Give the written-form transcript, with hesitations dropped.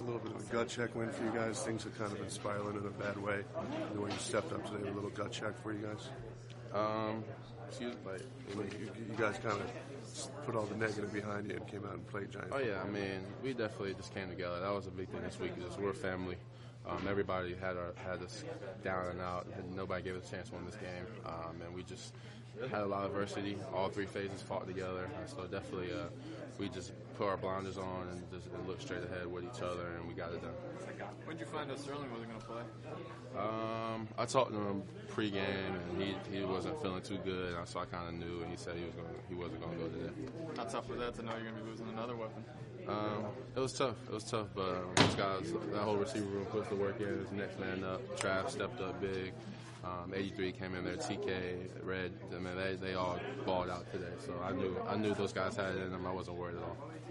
little bit of a gut check win for you guys. Things have kind of been spiraling in a bad way. The way you stepped up today, a little gut check for you guys. You guys kind of put all the negative behind you and came out and played Giants. Oh yeah, I mean, we definitely just came together. That was a big thing this week. Is we're a family. Everybody had us down and out, and nobody gave us a chance to win this game. And we just had a lot of adversity. All three phases fought together, and so definitely we just put our blinders on and just looked straight ahead with each other, and we got it done. When did you find out Sterling wasn't going to play? I talked to him pregame, and he wasn't feeling too good, so I kind of knew, and he said he wasn't going to go today. How tough for that to know you're going to be losing another weapon? It was tough, but those guys, that whole receiver room put the work in. His next man up. Trav stepped up big. 83 came in there. TK, Red, I mean, they all balled out today. So I knew those guys had it in them. I wasn't worried at all.